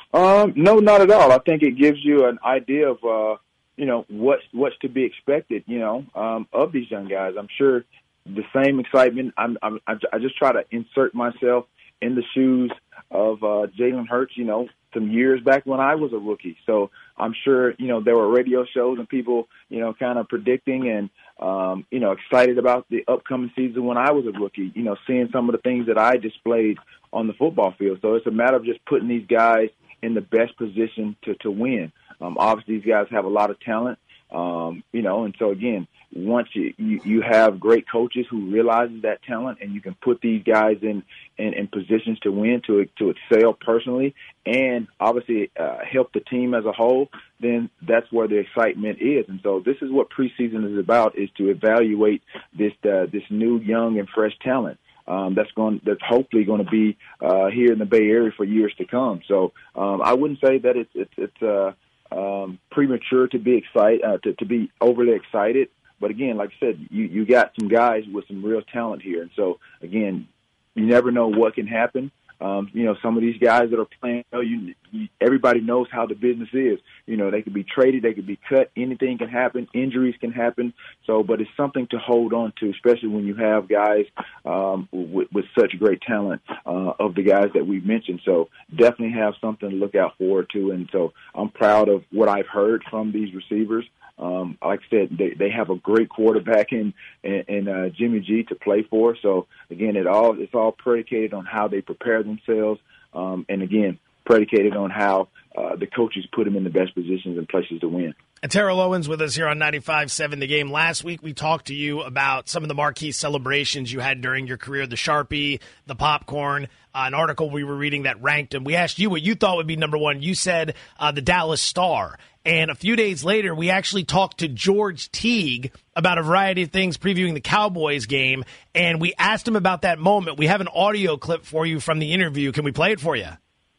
Um, no, not at all. I think it gives you an idea of, uh, you know, what's, what's to be expected, you know, um, of these young guys. I'm sure the same excitement. I'm, I'm, I just try to insert myself in the shoes of uh, Jalen Hurts, you know, some years back when I was a rookie. So I'm sure, you know, there were radio shows and people, you know, kind of predicting and, um, you know, excited about the upcoming season when I was a rookie, you know, seeing some of the things that I displayed on the football field. So it's a matter of just putting these guys in the best position to, to win. Um, obviously, these guys have a lot of talent, um, you know, and so, again, once you, you, you have great coaches who realizes that talent and you can put these guys in, in, in positions to win, to to excel personally, and obviously uh, help the team as a whole, then that's where the excitement is. And so this is what preseason is about, is to evaluate this uh, this new, young, and fresh talent. Um, that's going. That's hopefully going to be uh, here in the Bay Area for years to come. So um, I wouldn't say that it's it's, it's uh, um, premature to be excited, uh, to, to be overly excited. But again, like I said, you, you got some guys with some real talent here. And so, again, you never know what can happen. Um, you know, some of these guys that are playing, you know, you, you, everybody knows how the business is. You know, they could be traded, they could be cut, anything can happen, injuries can happen. So, but it's something to hold on to, especially when you have guys um, with, with such great talent uh, of the guys that we've mentioned. So definitely have something to look out forward to. And so I'm proud of what I've heard from these receivers. Um, like I said, they, they have a great quarterback in, in, in uh, Jimmy G to play for. So again, it all it's all predicated on how they prepare themselves, um, and again, predicated on how uh, the coaches put them in the best positions and places to win. And Terrell Owens with us here on ninety-five point seven The Game. Last week we talked to you about some of the marquee celebrations you had during your career, the Sharpie, the popcorn, uh, an article we were reading that ranked them. We asked you what you thought would be number one. You said uh, the Dallas Star. And a few days later, we actually talked to George Teague about a variety of things previewing the Cowboys game, and we asked him about that moment. We have an audio clip for you from the interview. Can we play it for you?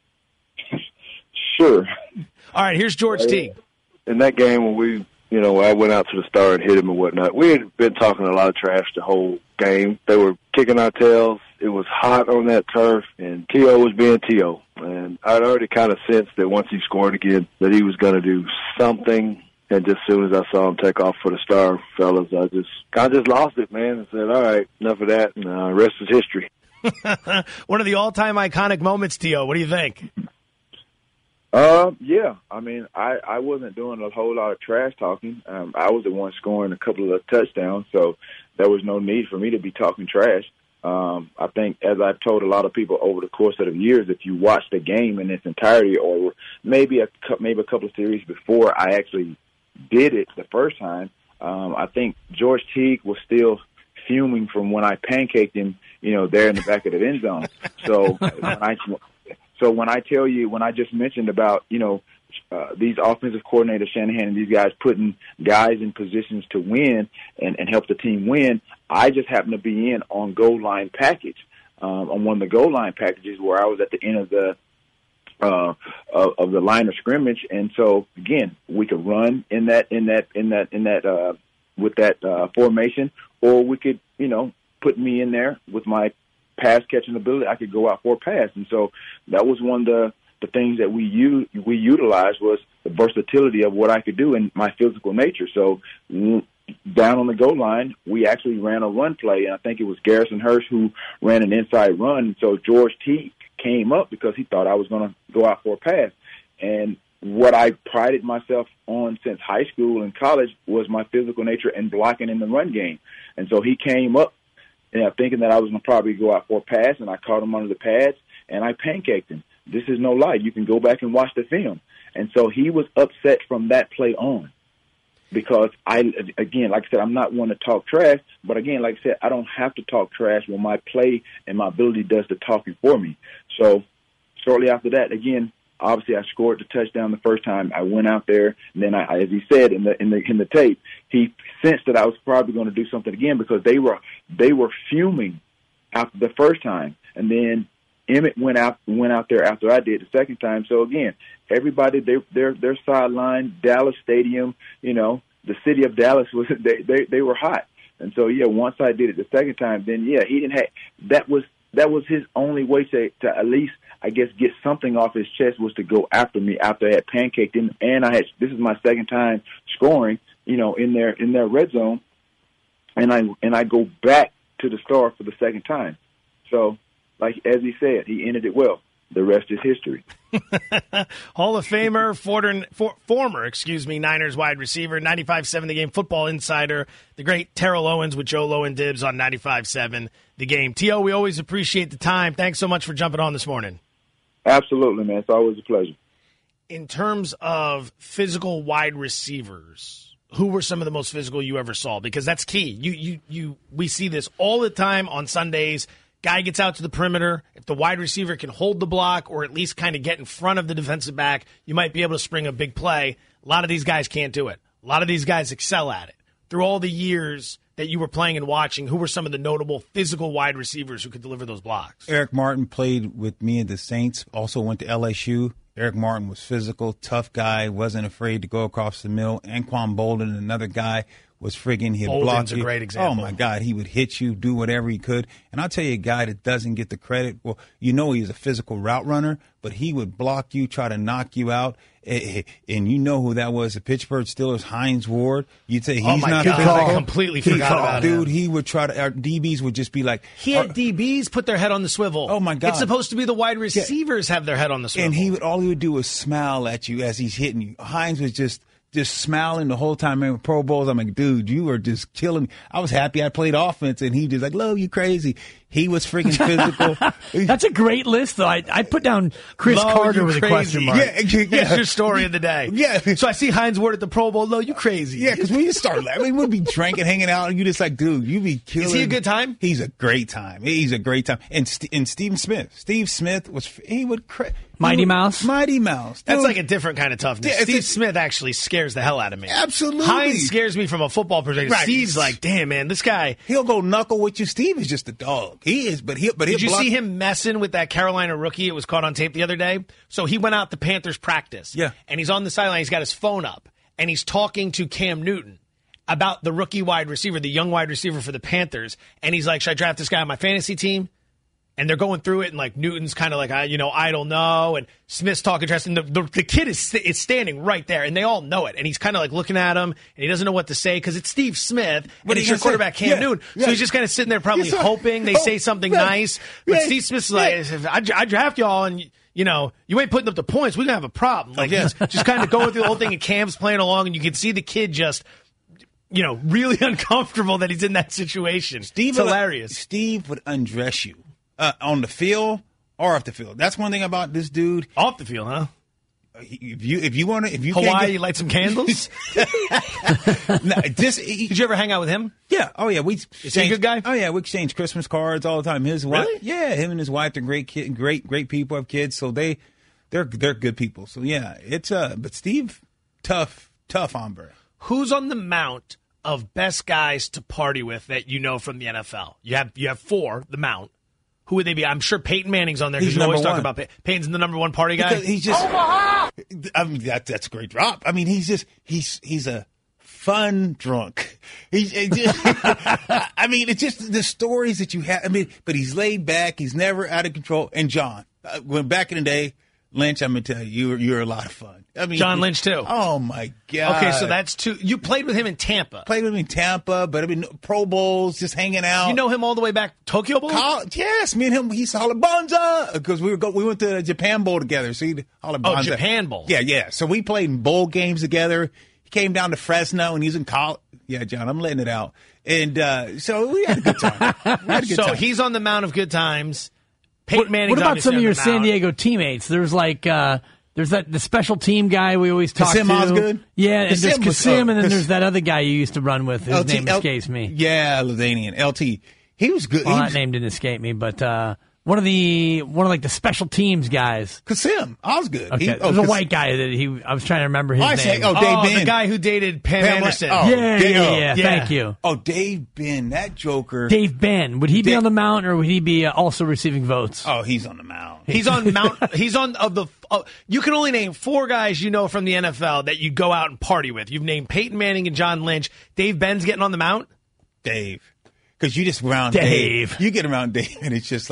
Sure. All right, here's George Teague. In that game when we, you know, I went out to the Star and hit him and whatnot, we had been talking a lot of trash the whole game. They were kicking our tails. It was hot on that turf, and T O was being T O. And I'd already kind of sensed that once he scored again, that he was going to do something. And just as soon as I saw him take off for the Star, fellas, I just kind of just lost it, man, and said, all right, enough of that, and uh, rest is history. One of the all-time iconic moments, T O. What do you think? Uh, yeah. I mean, I, I wasn't doing a whole lot of trash talking. Um, I was the one scoring a couple of touchdowns, so there was no need for me to be talking trash. Um, I think, as I've told a lot of people over the course of the years, if you watch the game in its entirety, or maybe a maybe a couple of series before I actually did it the first time, um, I think George Teague was still fuming from when I pancaked him, you know, there in the back of the end zone. So when I so when I tell you, when I just mentioned about, you know, Uh, these offensive coordinators, Shanahan and these guys, putting guys in positions to win and, and help the team win, I just happened to be in on goal line package, um, on one of the goal line packages where I was at the end of the uh, of, of the line of scrimmage. And so again, we could run in that in that in that in that uh, with that uh, formation, or we could, you know, put me in there with my pass catching ability. I could go out for a pass, and so that was one of the the things that we u- we utilized was the versatility of what I could do in my physical nature. So down on the goal line, we actually ran a run play, and I think it was Garrison Hurst who ran an inside run. So George Teague came up because he thought I was going to go out for a pass. And what I prided myself on since high school and college was my physical nature and blocking in the run game. And so he came up, you know, thinking that I was going to probably go out for a pass, and I caught him under the pads, and I pancaked him. This is no lie. You can go back and watch the film. And so he was upset from that play on because, I, again, like I said, I'm not one to talk trash. But, again, like I said, I don't have to talk trash when my play and my ability does the talking for me. So shortly after that, again, obviously I scored the touchdown the first time. I went out there, and then, I, as he said in the in the in the tape, he sensed that I was probably going to do something again because they were they were fuming after the first time. And then Emmett went out went out there after I did the second time. So again, everybody they their their sideline, Dallas Stadium, you know, the city of Dallas was they, they they were hot. And so yeah, once I did it the second time, then yeah, he didn't have that was that was his only way to, to at least, I guess, get something off his chest was to go after me after I had pancaked him. And I had, this is my second time scoring, you know, in their, in their red zone. And I, and I go back to the Star for the second time. So, like, as he said, he ended it well. The rest is history. Hall of Famer, former, for, former, excuse me, Niners wide receiver, ninety-five seven The Game football insider, the great Terrell Owens with Joe Low and Dibs on ninety-five seven The Game. T O, we always appreciate the time. Thanks so much for jumping on this morning. Absolutely, man. It's always a pleasure. In terms of physical wide receivers, who were some of the most physical you ever saw? Because that's key. You, you, you. We see this all the time on Sundays. Guy gets out to the perimeter. If the wide receiver can hold the block or at least kind of get in front of the defensive back, you might be able to spring a big play. A lot of these guys can't do it. A lot of these guys excel at it. Through all the years that you were playing and watching, who were some of the notable physical wide receivers who could deliver those blocks? Eric Martin played with me at the Saints, also went to L S U. Eric Martin was physical, tough guy, wasn't afraid to go across the middle. Anquan Bolden, another guy, was friggin' he'd block Bolden's you. a great example. Oh, my God. He would hit you, do whatever he could. And I'll tell you a guy that doesn't get the credit. Well, you know he's a physical route runner, but he would block you, try to knock you out. And you know who that was, the Pittsburgh Steelers, Hines Ward. You'd say he's oh my not God, physical. I completely he, forgot about Dude, him. he would try to – our D Bs would just be like – He had D Bs put their head on the swivel. Oh, my God. It's supposed to be the wide receivers yeah. have their head on the swivel. And he would all he would do was smile at you as he's hitting you. Hines was just – just smiling the whole time. Man, Pro Bowls, I'm like, dude, you are just killing me. I was happy I played offense, and he just like, love you crazy. He was freaking physical. That's a great list, though. I I put down Chris Lo, Carter with crazy. a question mark. Yeah, yeah. That's your story of the day. Yeah. So I see Hines Ward at the Pro Bowl. Lo, you crazy. Yeah, because when you start laughing, I mean, we'd be drinking, hanging out, and you just like, dude, you be killing. Is he a good time? He's a great time. He's a great time. And St- and Steve Smith. Steve Smith was, he would. Cra- Mighty would, Mouse? Mighty Mouse. That's Dude. like a different kind of toughness. Yeah, Steve it's, Smith actually scares the hell out of me. Absolutely. Hines scares me from a football perspective. Right. Steve's like, damn, man, this guy. He'll go knuckle with you. Steve is just a dog. He is, but he'll, but he'll Did you block. see him messing with that Carolina rookie? It was caught on tape the other day. So he went out to Panthers practice. Yeah. And he's on the sideline. He's got his phone up. And he's talking to Cam Newton about the rookie wide receiver, the young wide receiver for the Panthers. And he's like, should I draft this guy on my fantasy team? And they're going through it, and like Newton's kind of like, I, you know, I don't know. And Smith's talking to us, and the, the, the kid is is standing right there, and they all know it. And he's kind of like looking at him, and he doesn't know what to say because it's Steve Smith, What and are it's you your gonna quarterback say? Cam Yeah, Newton. yeah. So he's just kind of sitting there, probably Yes, sir. hoping they Oh, say something yeah, nice. But yeah, Steve Smith's yeah. like, if I, I draft y'all, and you know, you ain't putting up the points, we're gonna have a problem. Like, yeah. he's just kind of going through the whole thing, and Cam's playing along, and you can see the kid just. You know, really uncomfortable that he's in that situation. Steve it's would, hilarious. Steve would undress you uh, on the field or off the field. That's one thing about this dude. Off the field, huh? If you if you want to if you Hawaii, can't get, you light some candles. no, just, he, Did you ever hang out with him? Yeah. Oh yeah. We Is he a good guy? Oh yeah. We exchange Christmas cards all the time. His wife. Really? Yeah. Him and his wife are great kid, great great people. Have kids, so they they're they're good people. So yeah, it's uh. But Steve, tough tough hombre. Who's on the mount of best guys to party with that you know from the N F L? You have you have four, the mount. Who would they be? I'm sure Peyton Manning's on there because He's you always number talk one. about Pey- Peyton's the number one party guy. Because he's just. Omaha! I mean that that's a great drop. I mean he's just he's he's a fun drunk. He's. It just, I mean it's just the stories that you have. I mean, but he's laid back. He's never out of control. And John, uh, when back in the day, Lynch, I'm gonna tell you, you're you're a lot of fun. I mean, John Lynch too. Oh my God. Okay, so that's two. You played with him in Tampa. Played with him in Tampa, but I mean Pro Bowls, just hanging out. You know him all the way back Tokyo Bowl. College, yes, me and him. He's holler Bonza because we were go, we went to the Japan Bowl together. So he holler Oh, Bonza. Japan Bowl. Yeah, yeah. So we played in bowl games together. He came down to Fresno and he's in college. Yeah, John, I'm letting it out. And uh, so we had a good time. We had a good so time. he's on the mount of good times. Peyton What, Manning's what about obviously some of on your the San mount. Diego teammates? There's like uh, there's that the special team guy we always talk Kasim to. Osgood? Yeah, and Kasim there's was- Kasim, oh, and then Kas- there's that other guy you used to run with. His L T name L- escapes me. Yeah, Levanian. L T. He was good. Well, he that was, name didn't escape me, but uh, one of the one of like the special teams guys. Kasim Osgood. Okay, He, there's oh, a Kas- white guy that he. I was trying to remember his I name. say, oh, Dave Oh, Ben. the guy who dated Pam, Pam- Emerson. oh, yeah, Dave- yeah, oh, yeah, yeah. Thank you, Oh, Dave Ben, that joker. Dave Ben. Would he be Dave- on the mount, or would he be uh, also receiving votes? Oh, he's on the mound. He's on Mount. He's on of the. Uh, you can only name four guys you know from the N F L that you go out and party with. You've named Peyton Manning and John Lynch. Dave Ben's getting on the mount. Dave. Because you just around Dave. Dave. You get around Dave, and it's just like,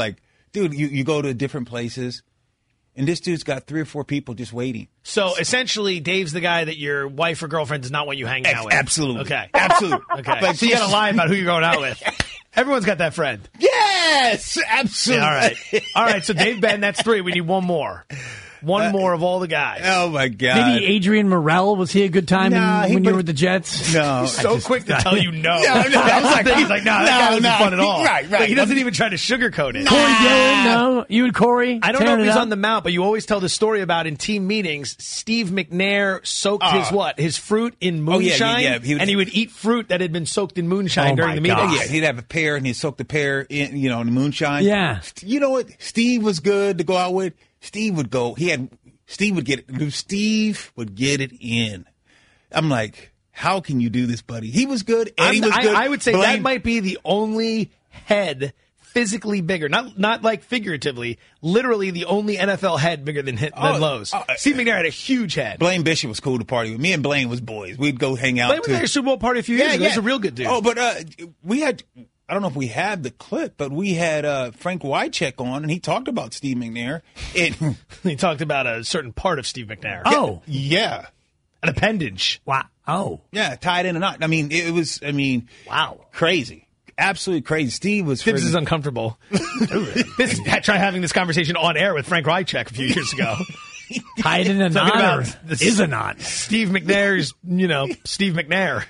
dude, you, you go to different places, and this dude's got three or four people just waiting. So essentially, Dave's the guy that your wife or girlfriend does not want you hanging out with. Absolutely. Okay. Absolutely. Okay. But So you got to lie about who you're going out with. Everyone's got that friend. Yes, absolutely. Yeah, all right. All right, so Dave Ben, that's three. We need one more. One uh, more of all the guys. Oh, my God. Maybe Adrian Morel. Was he a good time nah, in, he, when but, you were with the Jets? No. He's so just, quick to tell you no. no, no that was like, the thing. He's like, no, that no, guy wasn't no, fun at all. Right, right. Like, he doesn't even try to sugarcoat it. Corey Dillon, no? You and Corey? I don't know if he's up? on the mount, but you always tell the story about in team meetings, Steve McNair soaked uh, his what? His fruit in moonshine? Oh, yeah, yeah, he would, and he would eat fruit that had been soaked in moonshine oh during the meeting. Oh, yeah, he'd have a pear, and he'd soak the pear in, you know, in the moonshine. Yeah. You know what? Steve was good to go out with. Steve would go. He had Steve would get it. Steve would get it in. I'm like, how can you do this, buddy? He was good, and I'm, he was good. I, I would say Blaine, that might be the only head physically bigger, not not like figuratively, literally the only N F L head bigger than than Oh, Lowe's. uh, Steve McNair had a huge head. Blaine Bishop was cool to party with. Me and Blaine was boys. We'd go hang out. Blaine was at a Super Bowl party a few years yeah, ago. yeah. He's a real good dude. Oh, but uh, we had. I don't know if we have the clip, but we had uh, Frank Wycheck on, and he talked about Steve McNair. It, he talked about a certain part of Steve McNair. Oh. Yeah. An appendage. Wow. Oh. Yeah, tied in a knot. I mean, it was, I mean, wow. Crazy. Absolutely crazy. Steve was Tibbs friggin- is uncomfortable. this, try having this conversation on air with Frank Wycheck a few years ago. Tied in a knot about or the, is a knot. Steve McNair's, you know, Steve McNair.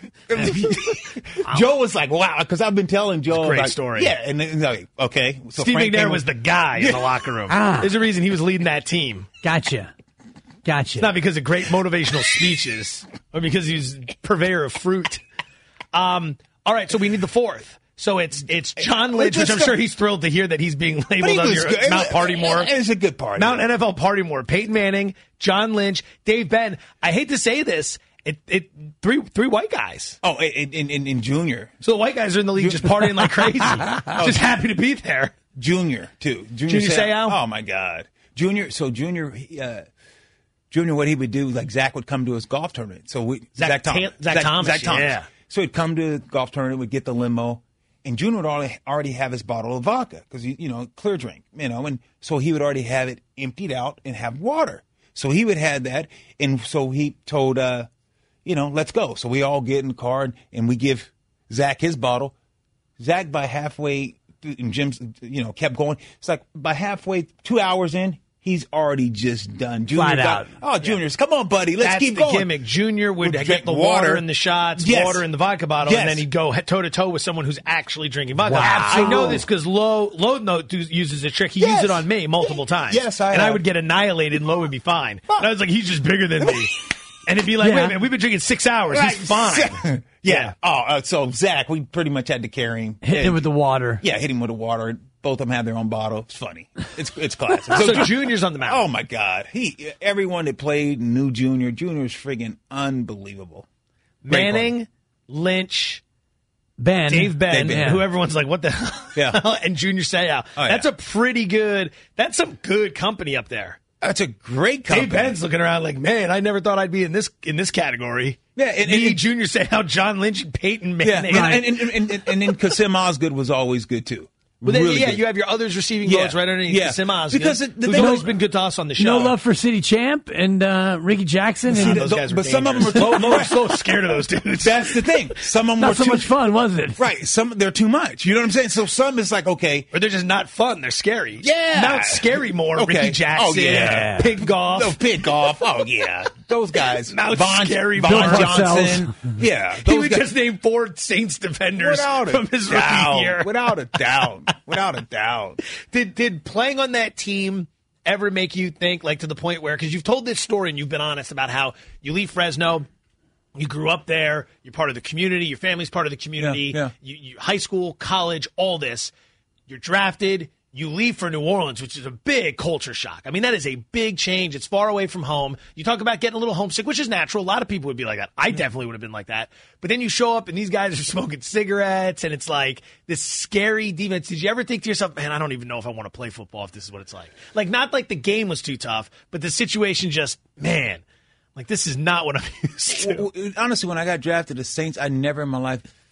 Joe was like, wow, because I've been telling Joe. It's a great like, story. Yeah, and then, like, okay. So Steve Frank McNair came- was the guy in the locker room. Ah. There's a reason he was leading that team. Gotcha. Gotcha. It's not because of great motivational speeches or because he's purveyor of fruit. Um, all right, so we need the fourth. So it's it's John Lynch, which I'm sure he's thrilled to hear that he's being labeled he on was your good. Mount Partymore. It was a good party. Mount N F L Partymore. Peyton Manning, John Lynch, Dave Ben. I hate to say this, it it three three white guys. Oh, in in, in, in Junior. So the white guys are in the league just partying like crazy, just happy to be there. Junior too. Junior, Junior Seau? Oh my God, Junior. So Junior, he, uh, Junior, what he would do, like Zach would come to his golf tournament. So we Zach Zach, Tom, Tam- Zach Thomas, Zach Thomas. yeah. So he'd come to the golf tournament, would get the limo, and Junior would already already have his bottle of vodka because you know clear drink, you know, and so he would already have it emptied out and have water. So he would have that, and so he told, uh, you know, let's go. So we all get in the car and we give Zach his bottle. Zach by halfway, and Jim's, you know, kept going. It's like by halfway, two hours in, he's already just done. Junior Flat got, out. Oh, Junior's, come on, buddy, let's That's keep the going. gimmick. Junior would Would get drink the water, water in the shots, Yes. water in the vodka bottle, Yes. and then he'd go toe to toe with someone who's actually drinking vodka. Wow. I know this because Lowe, Lowe no, do, uses a trick. He Yes. used it on me multiple times. Yes, I And I have. would get annihilated, and Lowe would be fine. And I was like, he's just bigger than me. And it'd be like, Yeah. wait a minute, we've been drinking six hours. Right. He's fine. yeah. Yeah. Oh, uh, so Zach, we pretty much had to carry him. Hit yeah. him with the water. Yeah, hit him with the water. Both of them have their own bottle. It's funny. It's it's classic. So Junior's on the mountain. Oh my God, he everyone that played knew Junior. Junior's friggin' unbelievable. Great Manning, Lynch, Ben. Dave Ben, Dave Ben. and who everyone's like, what the hell? Yeah. And Junior Seau. Oh, yeah. That's a pretty good, that's some good company up there. That's a great company. Dave Ben's looking around like, man, I never thought I'd be in this in this category. Yeah, and- Me, and- Junior Seau, John Lynch, and Peyton Yeah, Manning. and, and, and, and, and then Kasim Osgood was always good too. But then, Really yeah, good. you have your others receiving Yeah. votes right underneath Yeah. Kasim Osgood, Because it- the who's thing- always been good to us on the show. No love for City Champ and uh, Ricky Jackson. See, And the- those guys were but some of them dangerous. were Lowe was so scared of those dudes. That's the thing. Some of them not were so too much fun, was it? Right. Some they're too much. You know what I'm saying? So some is like okay. Or they're just not fun. They're scary. Yeah. Mount Scary more. Okay. Ricky Jackson. Oh, yeah. Pig Golf. No pig golf. Oh yeah, those guys. Mount Von, Scary Von Bill Johnson. Yeah, He those would guys. just name four Saints defenders Without a from his doubt. rookie year. Without a doubt. Without a doubt. Did did playing on that team ever make you think, like, to the point where, because you've told this story and you've been honest about how you leave Fresno, you grew up there, you're part of the community, your family's part of the community, Yeah, yeah. You, you, high school, college, all this, you're drafted, you leave for New Orleans, which is a big culture shock. I mean, that is a big change. It's far away from home. You talk about getting a little homesick, which is natural. A lot of people would be like that. I definitely would have been like that. But then you show up and these guys are smoking cigarettes and it's like this scary defense. Did you ever think to yourself, man, I don't even know if I want to play football if this is what it's like? Like, not like the game was too tough, but the situation just, man, like, this is not what I'm used to. Well, honestly, when I got drafted, the Saints, I never in my life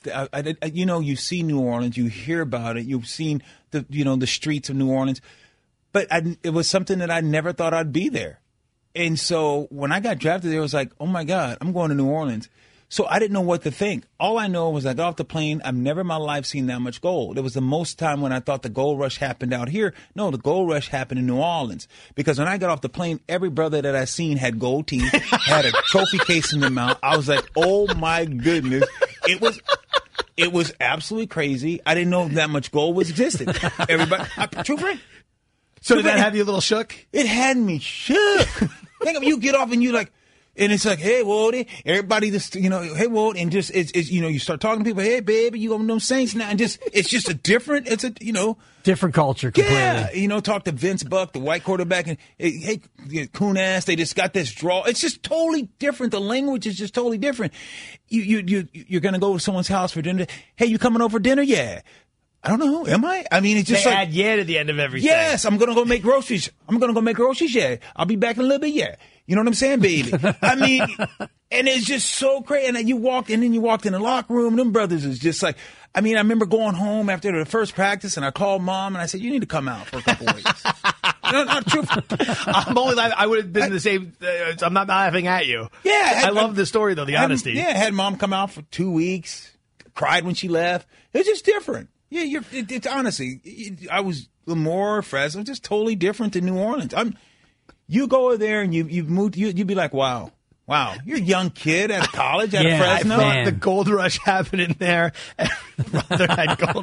I, I, you know, you see New Orleans, you hear about it, you've seen the, you know, the streets of New Orleans, but I, it was something that I never thought I'd be there. And so when I got drafted there, it was like, oh my God, I'm going to New Orleans. So I didn't know what to think. All I know was I got off the plane. I've never in my life seen that much gold. It was the most time when I thought the gold rush happened out here. No, the gold rush happened in New Orleans. Because when I got off the plane, every brother that I seen had gold teeth, had a trophy case in their mouth. I was like, oh my goodness. It was it was absolutely crazy. I didn't know that much gold was existed. Everybody, I, true friend. So did that have you a little shook? It had me shook. Think of you get off and you like, and it's like, hey, Wody, everybody just, you know, hey, Wody, and just, it's, it's, you know, you start talking to people, hey, baby, you on them Saints now, and just, it's just a different, it's a, you know. Different culture completely. Yeah, you know, talk to Vince Buck, the white quarterback, and, hey, Kunas, they just got this draw. It's just totally different. The language is just totally different. You, you, you, you're going to go to someone's house for dinner. Hey, you coming over for dinner? Yeah. I don't know. Am I? I mean, it's just they like. add yeah to the end of everything. Yes, I'm going to go make groceries. I'm going to go make groceries. Yeah. I'll be back in a little bit. Yeah. You know what I'm saying, baby? I mean, and it's just so crazy. And then you walked, and then you walked in the locker room. Them brothers is just like, I mean, I remember going home after the first practice, and I called mom, and I said, you need to come out for a couple weeks. No, not true. I'm only laughing. I would have been I, the same. Uh, I'm not laughing at you. Yeah. I, I, I love the story, though, the I, honesty. Yeah, I had mom come out for two weeks, cried when she left. It's just different. Yeah, you're, it, it's honestly, it, I was more Fresno, just totally different than New Orleans. I'm. You go there and you you've moved. You you'd be like, wow, wow, you're a young kid out of college, out yeah, of Fresno. I thought the gold rush happened in there. Brother had gold.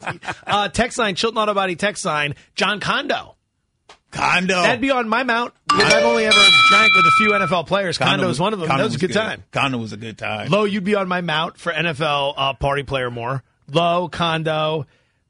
uh, text line, Chilton Auto Body text line, John Kondo. Kondo. That'd be on my mount. Because I've only ever drank with a few N F L players. Kondo, Kondo was one of them. Kondo that was a good, good time. Kondo was a good time. Low, you'd be on my mount for N F L uh, party player more. Low, Kondo.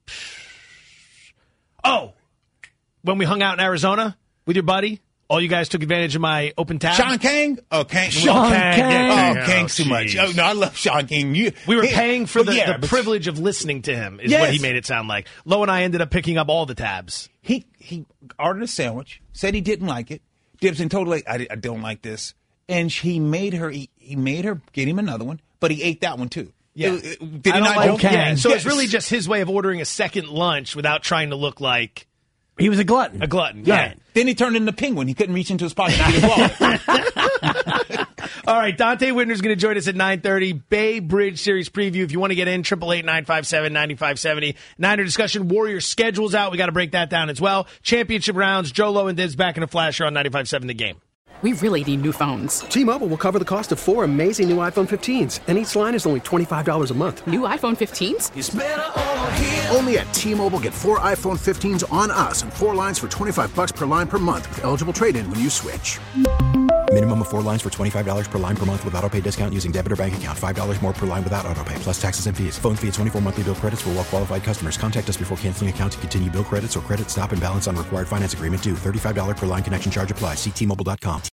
Oh, when we hung out in Arizona with your buddy. All you guys took advantage of my open tab? Sean Kang? Oh, Kang. Sean Kang. Kang. Oh, oh, Kang's too much. Oh, no, I love Sean King. You, we were paying for the, yeah, the privilege of listening to him is yes. what he made it sound like. Lo and I ended up picking up all the tabs. He he ordered a sandwich, said he didn't like it. Dibson told her, I, I don't like this. And he made her he, he made her get him another one, but he ate that one too. Yeah. It, it, did he not like, go? Yeah, so yes. it's really just his way of ordering a second lunch without trying to look like he was a glutton. A glutton, yeah. yeah. Then he turned into a penguin. He couldn't reach into his pocket to get his wallet. All right, Dante Whitner's going to join us at nine thirty. Bay Bridge Series preview. If you want to get in, eight eight eight, nine five seven, nine five seven zero. Niner discussion. Warrior schedule's out. We got to break that down as well. Championship rounds. Joe Low and Dibs back in a flash here on ninety-five point seven The Game. We really need new phones. T-Mobile will cover the cost of four amazing new iPhone fifteens, and each line is only twenty-five dollars a month. New iPhone fifteens? It's better over here. Only at T-Mobile, get four iPhone fifteens on us and four lines for twenty-five bucks per line per month with eligible trade-in when you switch. Minimum of four lines for twenty-five dollars per line per month with autopay discount using debit or bank account. five dollars more per line without autopay, plus taxes and fees. Phone fee at twenty-four monthly bill credits for well-qualified customers. Contact us before canceling account to continue bill credits or credit stop and balance on required finance agreement due. thirty-five dollars per line connection charge applies. See T Mobile dot com.